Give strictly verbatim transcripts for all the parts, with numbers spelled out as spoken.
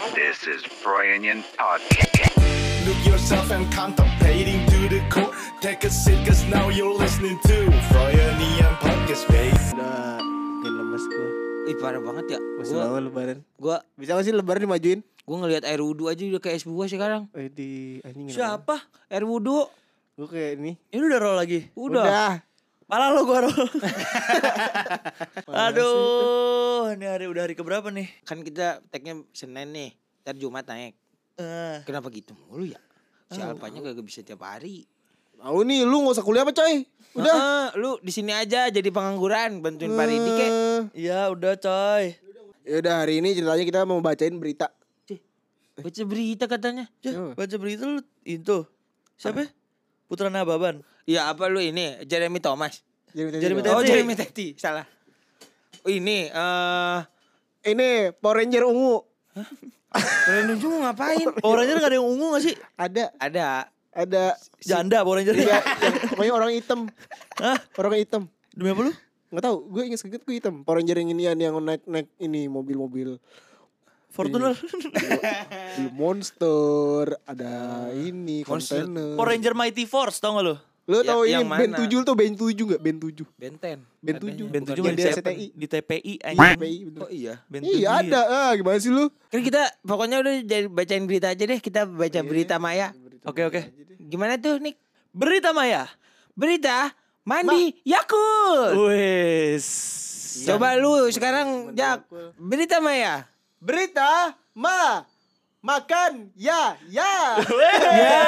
This is Brian Podcast. Look yourself and contemplating to the core. Take a seat cause now you're listening to Brian Podcast, babe. Udah makin lemes gue. Ih parah banget ya. Masih Gua, lama lebaran. gua Bisa gak sih lebaran dimajuin? gua ngelihat air wudhu aja udah kayak es buah sekarang. Eh di anjing. Siapa? Air wudhu. Gue kayak ini. Ini udah roll lagi. Udah. Udah. Pala lo gua roll. Aduh, ini hari udah hari keberapa nih? Kan kita tagnya Senin nih. Ntar Jumat naik. Eh, Kenapa gitu mulu ya? Si Alpanya kagak bisa tiap hari. Tahu nih lu gak usah kuliah apa coy? Udah. Heeh, lu di sini aja jadi pengangguran, bantuin Pak Ridi kek. iya udah coy. Ya udah hari ini ceritanya kita mau bacain berita. Baca berita katanya. Cah, baca berita lu itu. Siapa? ya? Putra Nababan. Ya apa lu ini? Jeremy Thomas. Jadi, Jeremy Oh, Teti. Jeremy Teti, salah. Oh, ini eh Ini Power Ranger ungu. kalian nunjuk mau ngapain? Power Ranger gak ada yang ungu gak sih? Ada. Ada. Ada. Janda Power Ranger. Iya, yang- pokoknya orang hitam. Hah? Orang hitam. Demi apa lu? Nggak tahu, gue inget sedikit gue hitam. Power Ranger yang inian yang naik-naik ini mobil-mobil. Fortuner. Mobil monster, ada ini Monster. kontainer. Power Ranger Mighty Force tau gak lu? Lu Ya- tahu ini yang band mana? tujuh tuh band tujuh enggak? Band tujuh. Benten. Band Adanya. tujuh. Band tujuh Yang mah di di R C T I. Di T P I Iya, anjing. P I, bener. Oh iya. Band tujuh Iya ada. Ah, gimana sih lu? Kan kita pokoknya udah jadi bacain berita aja deh. Kita baca berita Maya. Oke oke. Gimana tuh, Nik? Berita Maya. Berita mandi Yakult. Wes. Coba lu sekarang Jak. Berita Maya. Berita ma makan ya ya. Ya,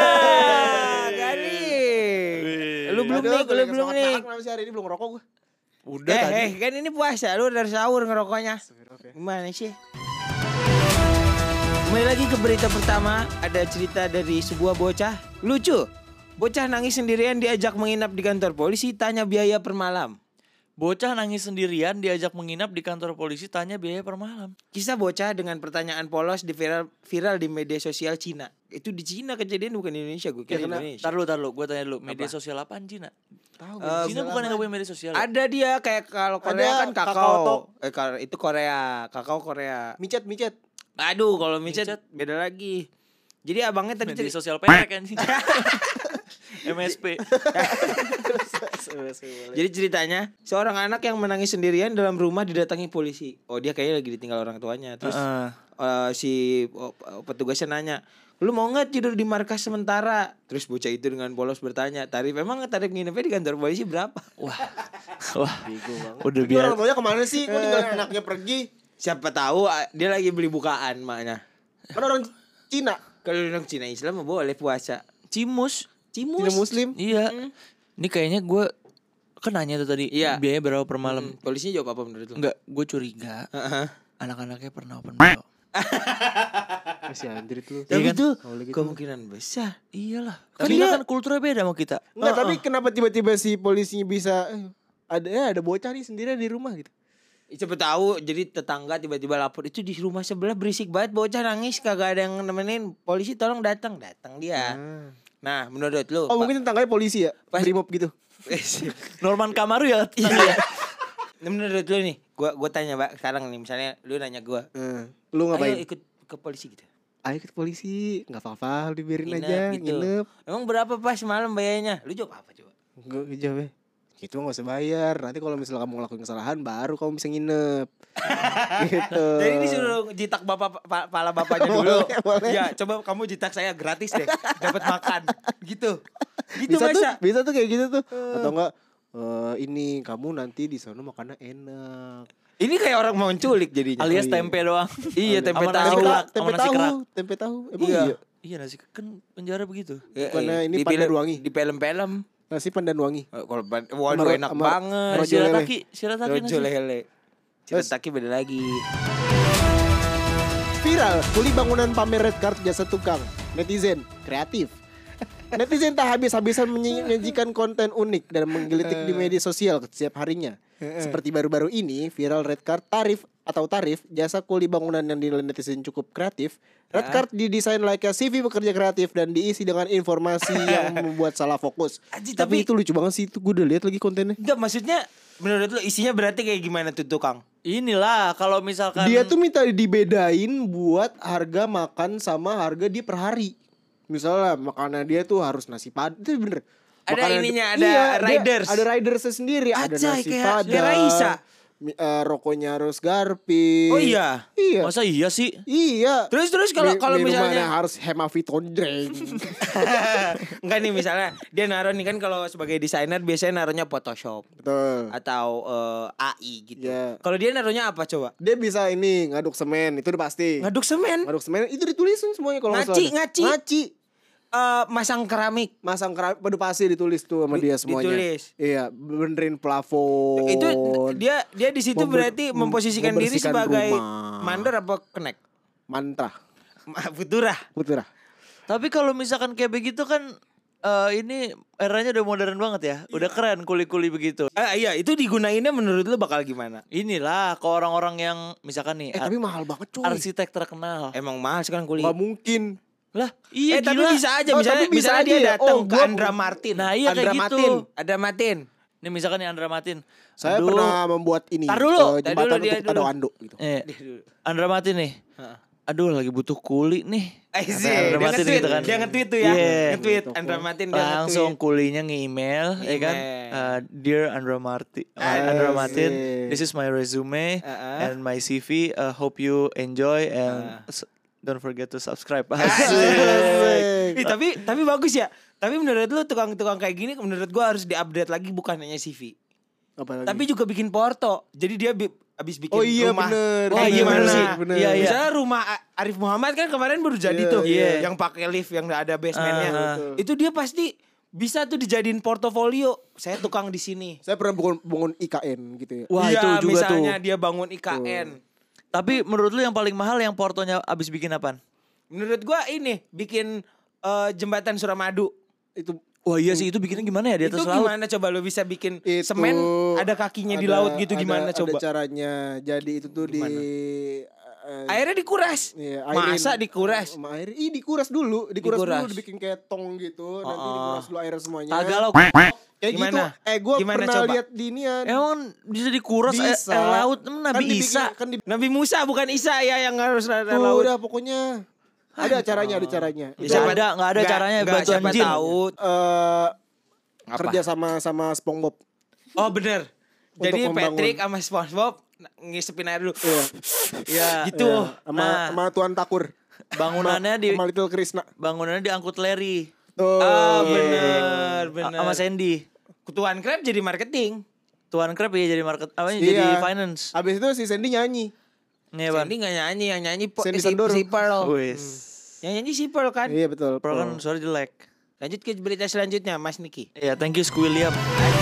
garing. Lu belum Aduh, nih, gue lu lagi belum semangat nih. makan kenapa sih hari ini belum ngerokok gue. Udah Eh, tadi. eh, kan ini puasa, lu dari sahur ngerokoknya. Oke. Gimana sih? Kembali lagi ke berita pertama. Ada cerita dari sebuah bocah lucu. Bocah nangis sendirian diajak menginap di kantor polisi, tanya biaya per malam. Bocah nangis sendirian diajak menginap di kantor polisi, tanya biaya per malam. Kisah bocah dengan pertanyaan polos di viral, viral di media sosial Cina. Itu di Cina kejadian, bukan di Indonesia. Gue kira Ya, kena, Indonesia. tar lu, tar lu, gue tanya dulu, media Apa? sosial apaan Cina? Tahu. Eh, Cina bukan yang gak punya media sosial. ya? Ada dia kayak kalau Korea Ada kan Kakao kakao. Talk. Eh kalau itu Korea, kakao Korea. micet micet. Aduh, kalau micet Micet. beda lagi. Jadi abangnya tadi Media cerita. sosial perek kan sih. M S P. Jadi ceritanya seorang anak yang menangis sendirian dalam rumah didatangi polisi. Oh dia kayaknya lagi ditinggal orang tuanya. Terus Heeh. eh, si oh, petugasnya nanya, lu mau nggak tidur di markas sementara? Terus bocah itu dengan polos bertanya, tarif emang tarif nginepnya di kantor polisi berapa? Wah. Wah. Ini Udah biar. orang tuanya kemana sih? Kok tinggalin anaknya pergi? Siapa tahu ah, dia lagi beli bukaan maknya. Kan orang Cina. Kalau orang Cina Islam mah boleh puasa. Cimus. Cimus. Cina Muslim. Iya. Ini kayaknya gue kan nanya tuh tadi. Iya. Biaya berapa per malam? Hmm, polisinya jawab apa menurut lu? Enggak, gue curiga. Heeh. Anak-anaknya pernah open B O. Masih anjrit lu. Tapi Iya kan? itu Kalau gitu. kemungkinan besar. Iyalah. Kan Kan dia- kan kulturnya beda sama kita. Enggak, tapi kenapa tiba-tiba si polisinya bisa eh, ada eh, ada bocah nih sendirian di rumah gitu. Siapa tahu jadi tetangga tiba-tiba lapor itu di rumah sebelah berisik banget bocah nangis kagak ada yang nemenin, polisi tolong datang datang dia. Nah menurut lu Oh, mungkin tetangganya polisi ya? Pas- Brimob gitu. Norman Kamaru ya. iya. Nah, menurut lu nih gua gua tanya Mbak sekarang nih misalnya lu nanya gua, Eh, lu ayo ngapain? ikut ke polisi gitu. Ayo ke polisi, enggak apa-apa, dibiarin Nginep aja, gitu. nginep. Emang berapa pas malam bayarnya? Lu jawab apa coba? Enggak jawab. Itu nggak usah bayar. Nanti kalau misalnya kamu ngelakuin kesalahan baru kamu bisa nginep. Gitu. Jadi disuruh jitak bapak pa- pala bapaknya dulu. Boleh, boleh. Ya, coba kamu jitak saya gratis deh. Dapat makan. Gitu. Gitu bisa tuh, masa? bisa tuh kayak gitu tuh. Atau enggak eh, ini kamu nanti di sana makannya enak. Ini kayak orang mau menculik jadinya. Alias Oh, iya. tempe doang. Iya, tempe Sama tahu. nasi Tempe, kerak, tempe sama nasi tahu, kerak. tempe tahu. Emang Iya. iya. Iya nasi kan penjara begitu. Ya, Bukannya eh, ini di pandan film- wangi? Di film-film. Nasi pandan wangi. Eh, Kalau pan- waduh Sama- enak sama banget. rojo lele. Shirataki, shirataki Rojo nasi. lele. Shirataki beda lagi. Viral, kuli bangunan pamer red card jasa tukang. Netizen, kreatif. Netizen tak habis-habisan menyajikan konten unik dan menggelitik di media sosial setiap harinya. Seperti baru-baru ini, viral red card tarif atau tarif jasa kuli bangunan yang dinilai netizen cukup kreatif. Red card didesain layaknya C V pekerja kreatif dan diisi dengan informasi yang membuat salah fokus. Aji, tapi, tapi- itu lucu banget sih, itu gue udah lihat lagi kontennya. Enggak, maksudnya menurut lu isinya berarti kayak gimana tuh tukang? Inilah kalau misalkan Dia tuh minta dibedain buat harga makan sama harga dia per hari. Misalnya makanan dia tuh harus nasi padang. Itu bener. Ada Makanan- ininya, ada dia- riders. Ada ridersnya sendiri. Ada Ajay, nasi kayak- padang. kayak Raisa. mi- eh, rokoknya harus Garpi. Oh iya. Iya. masa iya sih? Iya. Terus terus kalau Mi- kalau minumannya misalnya harus hemaviton drink. enggak nih misalnya dia naruh nih kan kalau sebagai desainer biasanya naruhnya Photoshop Betul. atau eh, A I gitu. Iya. Kalau dia naruhnya apa coba? Dia bisa ini ngaduk semen, itu udah pasti. Ngaduk semen, Ngaduk semen itu ditulisin semuanya kalau nggak Ngaci, salah. ngaci. Ngaci. eh, masang keramik. Masang keramik pada pasti ditulis tuh sama Di- dia semuanya. ditulis. Iya, benerin plafon. Itu dia dia di situ Member- berarti memposisikan diri membersihkan sebagai rumah. mandor apa connect? mantra. Futura. Putra. Tapi kalau misalkan kayak begitu kan eh, ini eranya udah modern banget ya. Udah keren kuli-kuli begitu. Ah iya, itu digunainnya menurut lu bakal gimana? Inilah ke orang-orang yang misalkan nih Eh ar- tapi mahal banget coy. arsitek terkenal. Emang mahal sekarang kuliah. Gak mungkin. Lah, iya eh tapi gila. bisa aja Oh, misalnya tapi bisa misalnya dia aja ya. datang Oh, ke gua- Andra Martin. Nah, iya Andra kayak gitu. Martin. Ada Martin. Nih misalkan nih Andra Martin. Saya Aduh. pernah membuat ini. Tar dulu. eh, Tar jembatan dulu, dia untuk dulu. Tadawando gitu. Eh, Andra Martin nih. Aduh, lagi butuh kuli nih. Eh sih, Andra dia Martin nge-tweet, gitu kan. dia nge-tweet tuh ya, Iya. nge-tweet Andra Martin dia Langsung nge-tweet. kulinya nge-email, ya kan? Email. Uh, Dear Andra Martin, Asik. Andra Martin, this is my resume Uh-uh. and my C V. Uh, hope you enjoy and s- don't forget to subscribe. Asik. Ih, tapi tapi bagus ya. Tapi menurut lu tukang-tukang kayak gini menurut gua harus diupdate lagi bukan hanya C V. Apa lagi? Tapi juga bikin porto. Jadi dia bi- abis bikin Oh iya, rumah. bener. Wah, Bener, gimana bener, sih? bener. Iya, iya. Misalnya rumah A- Arif Muhammad kan kemarin baru jadi Iya, tuh. iya. Yang pakai lift yang ada basementnya. Ah, betul. Itu dia pasti bisa tuh dijadiin portofolio. Saya tukang di sini. Saya pernah bangun, bangun I K N gitu ya. Wah, Iya, itu juga misalnya tuh. dia bangun I K N. Tapi menurut lu yang paling mahal yang portonya abis bikin apaan? Menurut gua ini bikin eh, jembatan Suramadu. Itu Wah iya sih, itu bikinnya gimana ya di atas Itu laut? gimana coba lu bisa bikin itu semen ada kakinya di ada- laut gitu ada- gimana ada coba? caranya. Jadi itu tuh Gimana? di eh, Airnya dikuras. Iya, airin. Masa dikuras? Sama air. Ih, dikuras dulu, dikuras, Dikuras. dulu, dibikin kayak tong gitu, nanti Oh, dikuras dulu air semuanya. Kagak lo. Kayak Gimana? gitu. Eh, gua Gimana pernah coba? lihat di inian. Emang bisa dikuras air, Bisa. air laut? Emang Nabi Kan dibikin- Isa. kan di, Nabi Musa bukan Isa ya yang harus ada tuh, laut. udah pokoknya ada caranya, ada caranya. Ya, siapa- ada- nggak ada caranya, nggak, bantuan siapa jin. tahu. Eh, Apa? kerja sama sama SpongeBob. Oh bener. Untuk Jadi membangun. Patrick sama SpongeBob ngisepin air dulu. Iya. Iya. Gitu. Iya, sama Nah. sama Tuan Takur. Bangunannya di Sama Little Krishna. bangunannya diangkut Larry. Tuh. Ah Iya. bener, A- bener. Sama Sandy. Tuan Crab jadi marketing. Tuan Crab ya jadi market apa Iya. jadi finance. Abis itu si Sandy nyanyi. Nih, Ban. Sandy gak nyanyi, yang nyanyi po- Sandy si, Sandoro. si Pearl. Wis. Yang nyanyi si Pearl kan. Iya betul. Pro kan suara jelek. Lanjut ke berita selanjutnya Mas Niki. Iya, thank you Squilliam.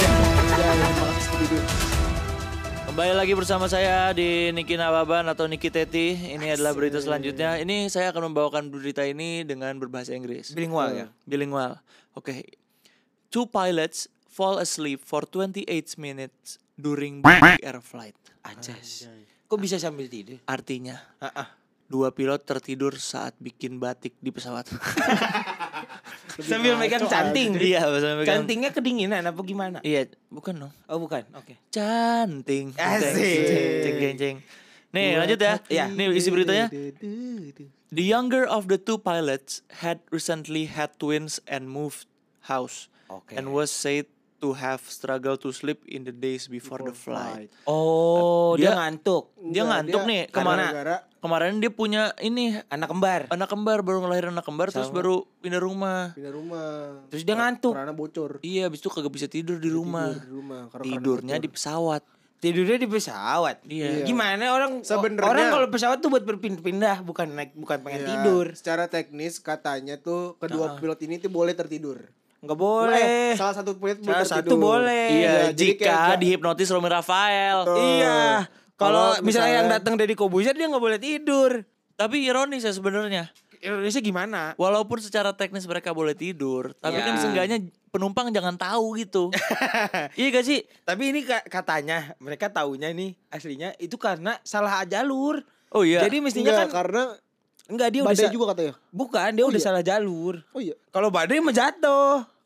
Kembali lagi bersama saya di Niki Nababan atau Niki Teti. Ini adalah berita selanjutnya. Ini saya akan membawakan berita ini dengan berbahasa Inggris. Bilingual ya. Bilingual. Oke. Two pilots fall asleep for twenty-eight minutes during air flight. Anjas. Kok bisa sambil tidur? Artinya, Heeh. dua pilot tertidur saat bikin batik di pesawat. Sambil megang canting. Iya, sambil megang- Cantingnya kedinginan apa gimana? Iya, bukan dong. Oh bukan. Oke. Canting. Asik. Ceng, ceng, ceng. Nih, lanjut ya. Iya. Nih isi beritanya. The younger of the two pilots had recently had twins and moved house. Oke. And was said to have struggled to sleep in the days before, the flight. Oh, dia, Dia- ngantuk. Dia ngantuk nih. karena- Kemana? Kemarin dia punya ini Anak kembar. anak kembar, baru ngelahirin anak kembar terus baru pindah rumah. Pindah rumah. Terus dia ngantuk. Karena bocor. Iya, habis itu kagak bisa tidur di rumah. Tidur di rumah. Karena Tidurnya karena di pesawat. Tidurnya di pesawat. Iya. Gimana orang Sebenarnya- orang kalau pesawat tuh buat berpindah-pindah, bukan naik bukan pengen Iya, tidur. Secara teknis katanya tuh kedua pilot ini tuh boleh tertidur. Enggak boleh. Salah satu pilot boleh Salah tertidur. satu boleh. Iya, jadi jika kayak- dihipnotis Romi Rafael. Tuh. Iya. Kalau Kalau misalnya yang misalnya- datang dari Kobuzer dia nggak boleh tidur. Tapi ironis ya sebenarnya. Indonesia gimana? Walaupun secara teknis mereka boleh tidur, tapi Ya. kan seenggaknya penumpang jangan tahu gitu. Iya gak sih? Tapi ini ka- katanya mereka taunya nih aslinya itu karena salah jalur. Oh iya. Jadi mestinya Enggak, kan karena enggak dia udah badai sa- juga katanya. bukan dia udah iya? salah jalur. Oh iya. Kalau badai mah jatuh.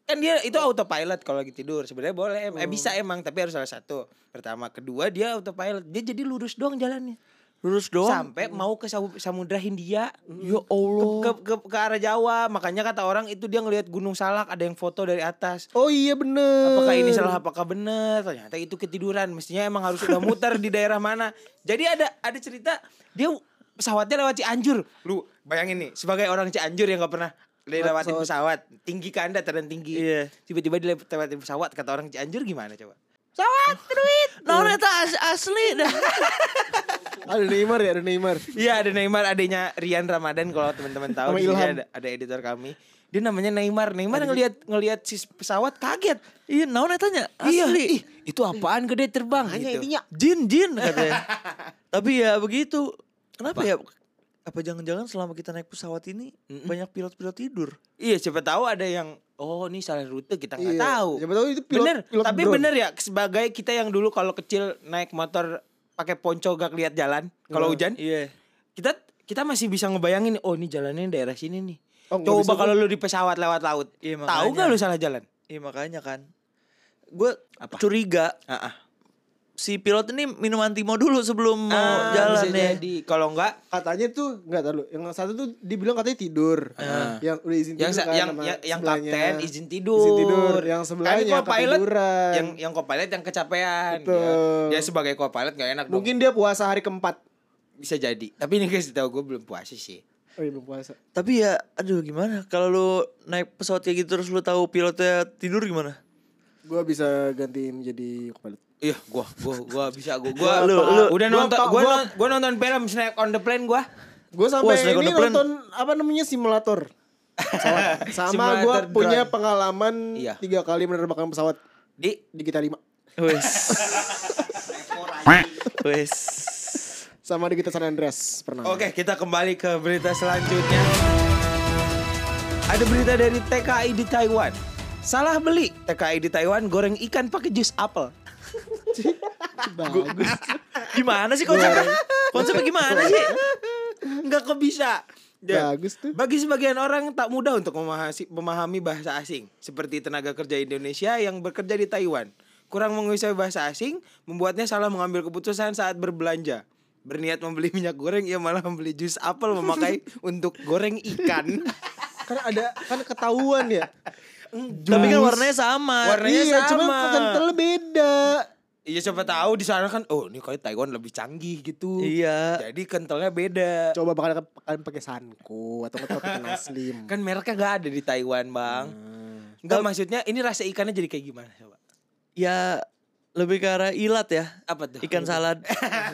Kan dia itu autopilot kalau lagi tidur. Sebenarnya boleh, eh bisa emang, tapi harus salah satu. Pertama, kedua dia autopilot. Dia jadi lurus doang jalannya. Lurus doang. Sampai mau ke Sam- Samudra Hindia. Ya Allah. Ke, ke, ke arah Jawa. Makanya kata orang itu dia ngelihat Gunung Salak, ada yang foto dari atas. Oh iya bener. Apakah ini salah, apakah benar? Ternyata itu ketiduran. Mestinya emang harus udah muter di daerah mana. Jadi ada ada cerita dia pesawatnya lewat Cianjur. Lu bayangin nih, sebagai orang Cianjur yang gak pernah lewatin pesawat, tinggi ke Anda terlalu tinggi. Iya. Tiba-tiba dilewatin pesawat, kata orang Cianjur gimana coba? Pesawat duit. Nah, eta as- asli dah. Ada Neymar ya, ada Neymar. Iya, ada Neymar, adanya Rian Ramadan kalau teman-teman tahu. Sama Di sini Ilham. ada, ada editor kami. Dia namanya Neymar. Neymar ngelihat ngelihat si pesawat kaget. Iya, naon etanya? Iya, Asli. ih, itu apaan gede terbang Hanya gitu. intinya Jin, jin katanya. Tapi ya begitu. Kenapa ya? Apa jangan-jangan selama kita naik pesawat ini banyak pilot-pilot tidur? Iya, siapa tahu ada yang oh ini salah rute kita nggak Iya, tahu. siapa tahu itu pilot- bener, pilot tapi drone. bener ya sebagai kita yang dulu kalau kecil naik motor pakai ponco gak lihat jalan kalau hujan, Iya. kita kita masih bisa ngebayangin oh ini jalannya daerah sini nih. Oh, nggak Coba bisa kalau lu di pesawat lewat laut, Iya, tahu makanya. gak lu salah jalan? Iya makanya kan. Gue Apa? curiga Ah, ah. si pilot ini minum antimo dulu sebelum mau Ah, jalan bisa ya. jadi. Kalau enggak katanya tuh enggak tahu. Yang satu tuh dibilang katanya tidur. Yang udah izin yang tidur sa- kan yang sama yang, yang sebelahnya. kapten izin tidur. Izin tidur. Yang sebelahnya kan co-pilot ketiduran. yang yang co-pilot yang kecapean. Betul. Dia, dia sebagai co-pilot gak enak dong. Mungkin dia puasa hari keempat. Bisa jadi. Tapi ini guys tahu gue belum puasa sih. Oh iya belum puasa. Tapi ya aduh gimana kalau lu naik pesawat kayak gitu terus lu tahu pilotnya tidur gimana? Gua bisa ganti menjadi kepala. Iya, gua gua gua bisa gua gua Lu- lu, lu- udah gua nonton pa- gua, gua- non- gua nonton film Snake on the Plane gua. Gue Wah, sampai Snake on ini the Plane. nonton apa namanya simulator. Pesawat. Sama Simulator gue punya drone. pengalaman Iya. tiga kali menerbangkan pesawat Di di Gita lima. Wes. Wes. Sama di Gita San Andreas pernah. Oke, kita kembali ke berita selanjutnya. Ada berita dari T K I di Taiwan. Salah beli T K I di Taiwan goreng ikan pakai jus apel. Bagus. Gimana sih konsepnya? Konsepnya gimana sih? Enggak kebisa. Ya. Bagus tuh. Bagi sebagian orang tak mudah untuk memahasi, memahami bahasa asing, seperti tenaga kerja Indonesia yang bekerja di Taiwan. Kurang menguasai bahasa asing, membuatnya salah mengambil keputusan saat berbelanja. Berniat membeli minyak goreng, ia malah membeli jus apel memakai untuk goreng ikan. Kan ada kan ketahuan ya. Tapi kan warnanya sama. Warnanya iya, sama. cuma kentalnya beda. Iya siapa tahu di sana kan, oh ini kali Taiwan lebih canggih gitu. Iya. Jadi kentalnya beda. Coba bakal kalian pakai Sanko atau atau pakai Naslim. Kan mereknya gak ada di Taiwan bang. Enggak maksudnya ini rasa ikannya jadi kayak gimana coba? Ya lebih ke arah ilat ya. Apa tuh? Ikan salad.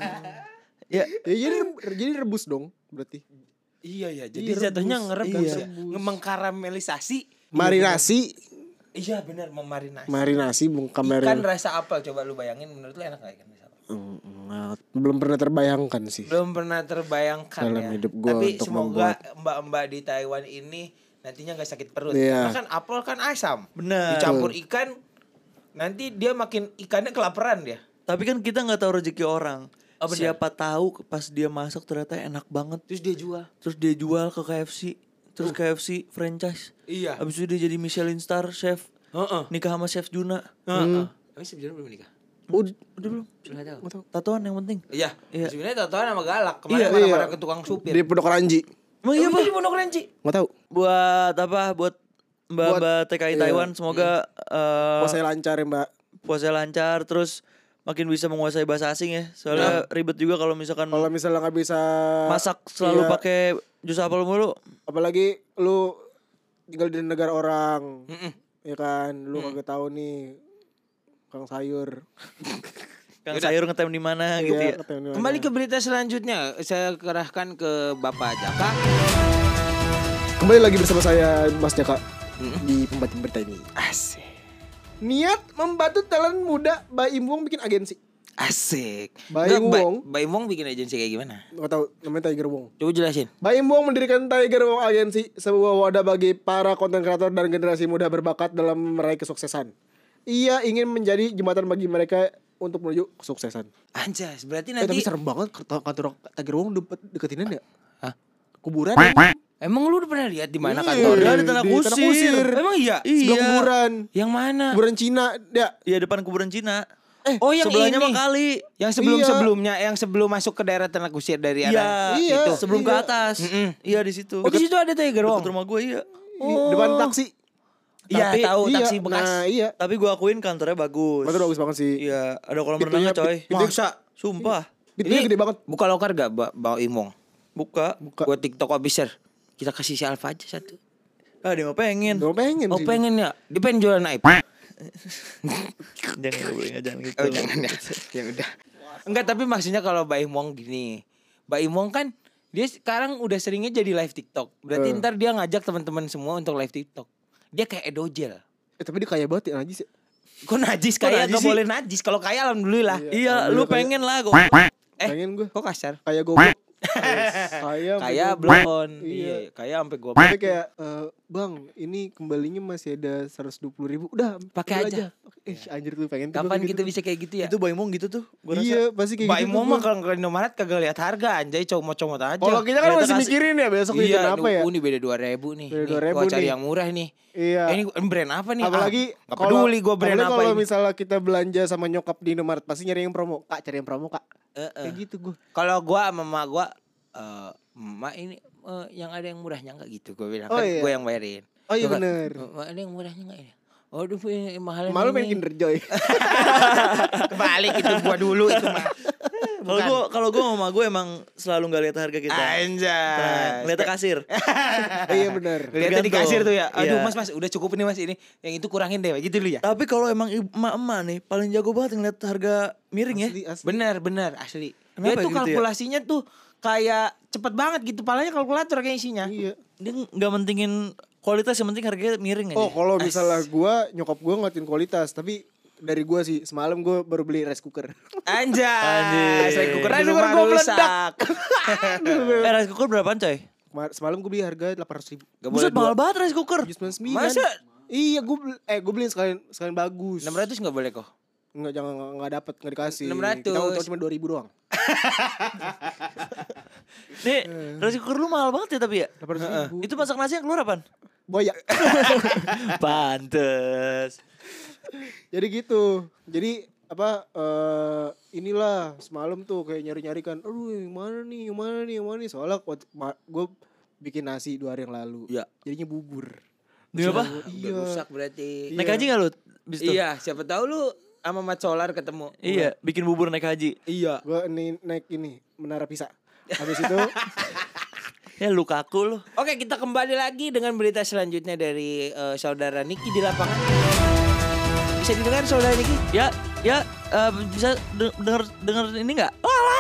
Ya, Ya jadi jadi rebus dong berarti. Iya ya, jadi Iya, jatuhnya rebus. ngerep Iya. kan bisa mengkaramelisasi. Marinasi, Iya benar memarinasi. marinasi bukan Ikan marin. rasa apel coba lu bayangin menurut lu enak gak ikan rasa apel? Mm, belum pernah terbayangkan sih. Belum pernah terbayangkan Dalam ya. hidup gua Tapi untuk semoga mbak-mbak di Taiwan ini nantinya gak sakit perut. Iya. Karena kan apel kan asam. benar. Dicampur ikan nanti dia makin ikannya kelaparan dia. Tapi kan kita nggak tahu rezeki orang. Oh, benar. Siapa tahu pas dia masak ternyata enak banget. Terus dia jual. Terus dia jual ke K F C. Terus K F C franchise. Iya. Abis itu dia jadi Michelin star chef. Heeh. Nikah sama chef Juna. Heeh. Tapi sebenarnya belum nikah. Udah, Udah belum? Nggak tahu. nggak tahu. Tatoan yang penting. Iya. Iya. Sebenarnya tatoan sama galak. Kemarin Iya, marah-marah iya. ke tukang supir. Di Pondok Ranji. Emang iya Oh, Pak? di Pondok Ranji. Nggak tahu. Buat apa? Buat mbak-mbak T K I iya. Taiwan semoga eh, Puasa lancar ya Mbak. puasa lancar terus makin bisa menguasai bahasa asing ya. Soalnya ribet juga kalau misalkan Kalau misalnya nggak bisa masak selalu iya. pakai jus apel mulu. apalagi lu tinggal di negara orang, Mm-mm. ya kan, lu kagak tahu nih kang sayur. Kang sayur ngetem di mana gitu ya. Iya, katanya di mana. Kembali ke berita selanjutnya. Saya kerahkan ke Bapak Jaka. Kembali lagi bersama saya Mas Jaka di pembaca berita ini. Asik. Niat membantu talent muda Baim Wong bikin agensi. Asik. Baim Nggak, Ba- Wong. Baim Wong bikin agensi kayak gimana? Nggak tahu namanya Tiger Wong. Coba jelasin. Baim Wong mendirikan Tiger Wong Agency, sebuah wadah bagi para konten kreator dan generasi muda berbakat dalam meraih kesuksesan. Ia ingin menjadi jembatan bagi mereka untuk menuju kesuksesan. Anjas, berarti Eh tapi nanti serem banget kantor kantor Tiger Wong deket deketin ya? Hah? Kuburan. Emang lu udah pernah lihat di mana Iya, kantornya? di Tanah di Tanah Kusir. Kusir. Emang iya? Sebelah Iya. kuburan. Yang mana? Kuburan Cina, ya. Iya depan kuburan Cina. Eh, Oh yang Sebelahnya ini. mah kali. Yang sebelum-sebelumnya, yang sebelum masuk ke daerah Tanah Kusir dari Iya, arah Iya, itu sebelum ke iya. atas. Mm-mm. Iya di situ. Oh di situ ada Tiger Dekat Wong. rumah gue iya. Di depan taksi. Iya Tapi- tahu Iya, taksi bekas. Nah, iya. Tapi gue akuin kantornya bagus. Kantor bagus banget sih. Iya, ada kolam Pintunya- renangnya coy. pintu- Masa? Sumpah. Pintunya gede banget. Buka lokar gak Ba- Bang Imong? Buka. Buka. Gue TikTok officer. Kita kasih si Alfa aja satu. Ah dia mau pengen. Udah pengen Oh sih. pengen ya? Dia pengen jualan aib. Jangan gue jangan gitu. Oh jangan ya. Ya udah. Enggak tapi maksudnya kalau Mbak Imong gini. Mbak Imong kan dia sekarang udah seringnya jadi live TikTok. Berarti Eh. ntar dia ngajak teman-teman semua untuk live TikTok. Dia kayak Edojel. Eh, tapi dia kaya banget ya najis ya. Kok najis Kok kaya najis gak sih? boleh najis. Kalau kaya alhamdulillah. Iya, lu pengen lah gue. Eh, Pengen gue. kok kasar? Kayak goblok. Kaya Kaya goblok. blon. Iya. Iya, kaya sampai gua Tapi kayak eh, bang, ini kembalinya masih ada seratus dua puluh ribu. Udah, Pakai ambil aja. Eh, anjir tuh pengen tuh Kapan gua kita gitu. bisa kayak gitu ya? Itu Baimong gitu tuh. Gue rasa. Iya, pasti kayak Mbak gitu. Imo tuh mah gua. kalau ke Indomaret kagak lihat harga anjay, comot-comot aja. Kalau kita kan Ternyata masih kasih- mikirin ya besok iya, bikin apa ya. oh, ini beda dua ribu nih. Beda Nih, dua ribu gua cari nih. yang murah nih. Iya. Eh, ini brand apa nih? Apalagi ah, gak kalau- peduli gua brand apalagi apa kalau ini. misalnya kita belanja sama nyokap di Indomaret pasti nyari yang promo. Kak, cari yang promo, Kak. Eh, eh. Kayak gitu gue. Kalau gua sama emak gua eh emak ini eh, yang ada yang murahnya enggak gitu gua bilang. Oh, Kan iya. gua yang bayarin. Oh iya Gua kan, bener. "Emak, ada yang murahnya enggak ini? Waduh, ini mahalnya. Malu main ini." Kinder Joy. Kebalik itu gua dulu itu mah. Kalau gue kalau gue sama gue emang selalu nggak lihat harga kita. Anjay. Lihat kasir. Iya bener. Lihatnya di Tergantung. kasir tuh ya. Aduh Iya. mas mas udah cukup nih mas ini. Yang itu kurangin deh gitu lu ya. Tapi kalau emang ibu- emak-emak nih paling jago banget ngeliat harga miring ya. Asli, asli. Bener bener asli. Kenapa Dia tuh gitu ya? kalkulasinya tuh kayak cepet banget gitu. Palanya kalkulator kayak isinya. Iya. Dia nggak mentingin kualitas, yang penting harganya miring aja. Oh kalau misalnya gue nyokap gue ngatin kualitas, tapi dari gue sih semalam gue baru beli rice cooker. Anjay. Anjir. Rice cooker Rice di cooker rumah gua rusak. Eh rice cooker berapaan coy? Kemar- Semalam gue beli harga delapan ratus ribu. Gak boleh Buset mahal dua. banget rice cooker. tujuh sembilan sembilan. Masa? Iya gue beli, eh gue beliin sekalian sekalian bagus. enam ratus gak boleh kok. Enggak, jangan enggak, enggak dapat, enggak dikasih. enam ratus. Kita untung cuma dua ribu doang. Nih rice cooker lu mahal banget ya tapi ya. delapan ratus ribu. Itu masak nasi yang keluar apaan? Boya. Pantes. Jadi gitu. Jadi apa eh inilah semalam tuh kayak nyari-nyari kan. Aduh, yang mana nih? Yang mana nih? Yang mana nih? Soalnya gue bikin nasi dua hari yang lalu. Iya. Jadinya bubur. Demi apa? Udah Iya. rusak berarti. Naik haji gak lu? Bis itu? Iya, siapa tahu lu sama Mat Solar ketemu. Iya, bikin bubur naik haji. Iya. Gue nih naik ini Menara Pisa. Habis itu Ya Lukaku lu. Oke, kita kembali lagi dengan berita selanjutnya dari eh, saudara Niki di lapangan. Bisa didengar saudara Niki? Ya, ya eh, bisa de- denger denger ini nggak?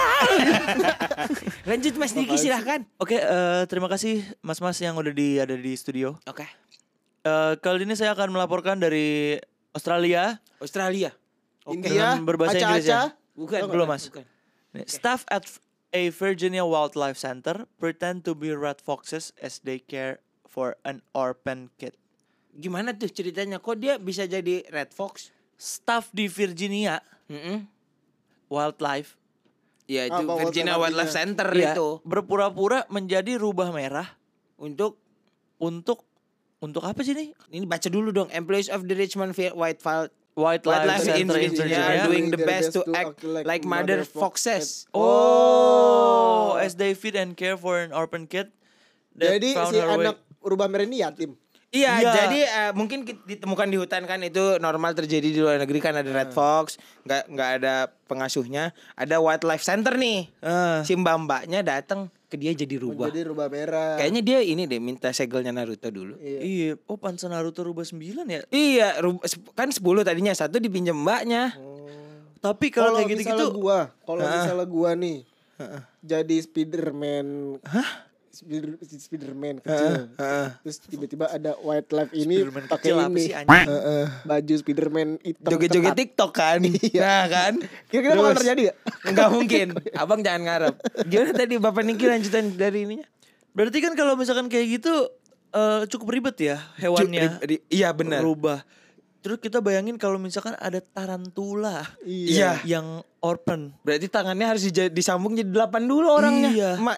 Lanjut Mas Niki silahkan. Oke, eh, terima kasih mas-mas yang udah di ada di studio. Oke. Eh, kali ini saya akan melaporkan dari Australia. Australia. India, dengan berbahasa Inggris ya. Aca-aca. Bukan. Belum, Mas. Bukan. Nih, Staff at a Virginia Wildlife Center pretend to be red foxes as they care for an orphan kid. Gimana tuh ceritanya? Kok dia bisa jadi Red Fox? Staff di Virginia Mm-mm. Wildlife Ya itu Apa Virginia wildlife Wildlife Center ya, itu berpura-pura menjadi rubah merah untuk untuk untuk apa sih nih? ini baca dulu dong. Employees of the Richmond Vi- Wildlife Wildlife Wildlife in Center in Virginia Virginia. are doing the best to act like mother foxes. Oh, as they feed and care for an orphan kid that jadi found si her way- anak rubah merah ini yatim. Iya, Iya. jadi eh, mungkin ki- ditemukan di hutan kan itu normal terjadi di luar negeri kan ada red fox, nggak nggak ada pengasuhnya, ada wildlife center nih. Ah. Si mbak-mbaknya datang ke dia jadi rubah. Jadi rubah merah. Kayaknya dia ini deh minta segelnya Naruto dulu. Iya. Iya, oh pantesan Naruto rubah sembilan ya. Iya, rub- sep- kan sepuluh tadinya, satu dipinjam mbaknya. Tapi kalau Kalau kayak misalnya gitu-gitu, gua, kalau misalnya gua nih jadi Spiderman. Hah? Spider, Spiderman kecil. Terus tiba-tiba ada wildlife ini Spiderman pakai kecil apa ini. sih, anjing? Heeh. Baju Spiderman hitam. Joget-joget ketat. TikTok kan. Nah kan. Kira-kira bakal Terus, terjadi gak? Enggak mungkin. Abang jangan ngarep. Gimana tadi Bapak Niki lanjutan dari ininya? berarti kan kalau misalkan kayak gitu eh, cukup ribet ya hewannya. Cu- ri- ri- Iya benar. Rubah. Terus kita bayangin kalau misalkan ada tarantula Iya. yang orphan. Berarti tangannya harus dija- disambung jadi delapan dulu orangnya, Iya. emaknya.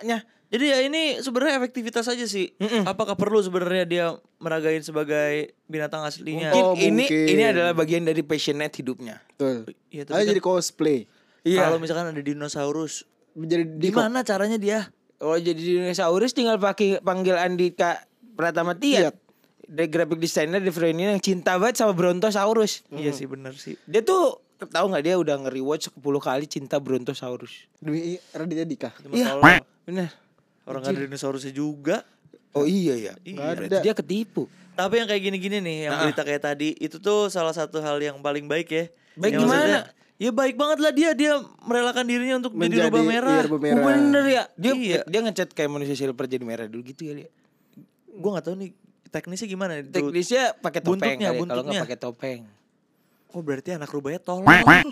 Jadi ya ini sebenarnya efektivitas aja sih. Mm-mm. Apakah perlu sebenarnya dia meragain sebagai binatang aslinya? Mungkin Oh, ini mungkin. ini adalah bagian dari passionate hidupnya. Betul. Iya, Ayo kan jadi cosplay. Iya. kalau misalkan ada dinosaurus, Menjadi di gimana caranya dia? Oh jadi dinosaurus tinggal pakai panggil Andika Pratama Tiat. Dari graphic designer di Freudian yang cinta banget sama Brontosaurus. Iya sih benar sih. Dia tuh tahu nggak dia udah nge-rewatch sepuluh kali cinta Brontosaurus. Demi Raditya Dika. Cuma Iya. kalau Bener. orang ada dinosaurusnya juga. Oh iya ya. Iya. Berarti dia ketipu. Tapi yang kayak gini-gini nih, yang Nah. berita kayak tadi, itu tuh salah satu hal yang paling baik ya. Baik Yang gimana? maksudnya, ya baik banget lah dia dia merelakan dirinya untuk jadi Menjadi rubah merah. iya, rubah merah. Oh, bener ya. Dia Iya. dia ngecat kayak manusia silver jadi merah dulu gitu ya dia. Gue nggak tahu nih teknisnya gimana. Itu- Teknisnya pakai topeng Buntutnya, kali, kalau buntutnya. nggak pakai topeng. Oh berarti anak rubahnya tolong.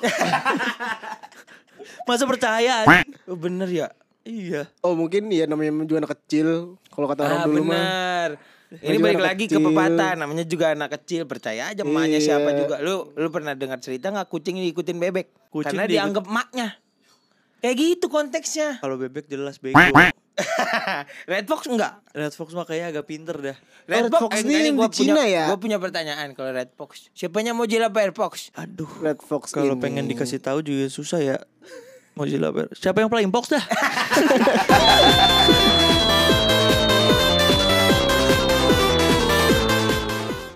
Masa percaya? Oh bener ya. Iya. Oh mungkin ya namanya juga anak kecil. Kalau kata orang Ah dulu mah. bener. Ini juga balik anak lagi ke kecil. pepatah, namanya juga anak kecil, percaya aja emaknya Iya. siapa juga. Lu lu pernah dengar cerita nggak kucing diikutin bebek? Kucing Karena diikut- dianggap emaknya. Kayak gitu konteksnya. Kalau bebek jelas bego. Red Fox enggak? Red Fox mah kayaknya agak pinter dah. Red Fox eh, ini ini yang gua di Cina punya, ya? Gue punya pertanyaan kalau Red Fox. Siapanya Mozilla Firefox? Aduh. Red Fox Kalau ini. pengen dikasih tahu juga susah ya. Mozilla Bear. Siapa yang paling box dah?